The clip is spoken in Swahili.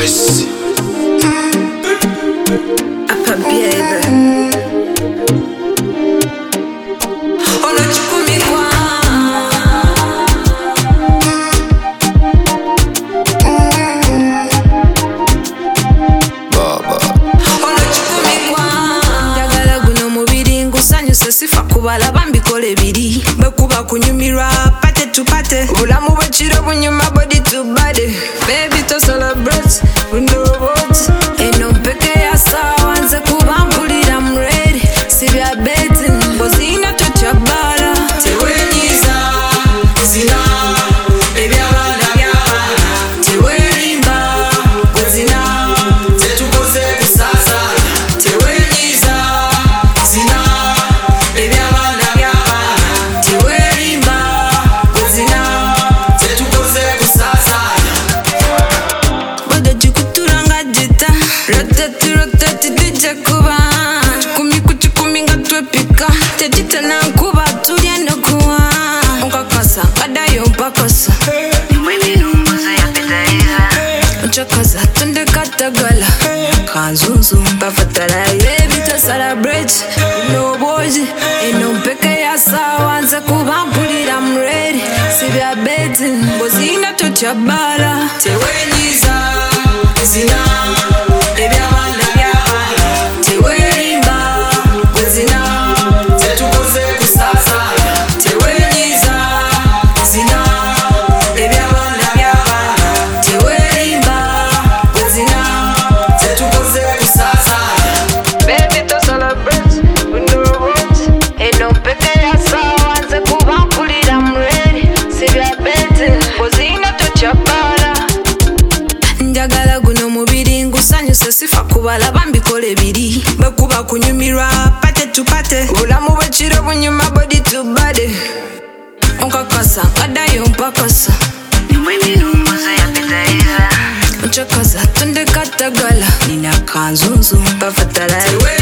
Nice. Apa baby. Sifa kubala bambikole biri bekuba kunyumirwa pate tupate bulamu bwekiro bunyuma body to body baby to celebrate we know what eno mpeke ya sawa nze kuba mpulira I'm ready sibya betting bozina tuchabala tewenyiza zina ebyabana byabana tewerimba bozina zetukoze kusasa tewenyiza zina kuba chikumi kuchikumi ngatwepika tejita na kuba tulienda kuwa ukakasa kadayo mpakasa uchakaza tunde katagala kanzuzu bafatala baby to celebrate no boys eno mpeke ya sawa nze kuba mpulira I'm ready sibya betting bozina tuchabala tewenyiza zina ebyabana njagala guno mubiri ngusanyuse sifa kubala bambikole biri bekuba kunyumirwa pate tupate bulamu bwekiro bunyuma body to body unkakasa kadayo mpakasa uchakaza tunde katagala nina kanzuzu bafatala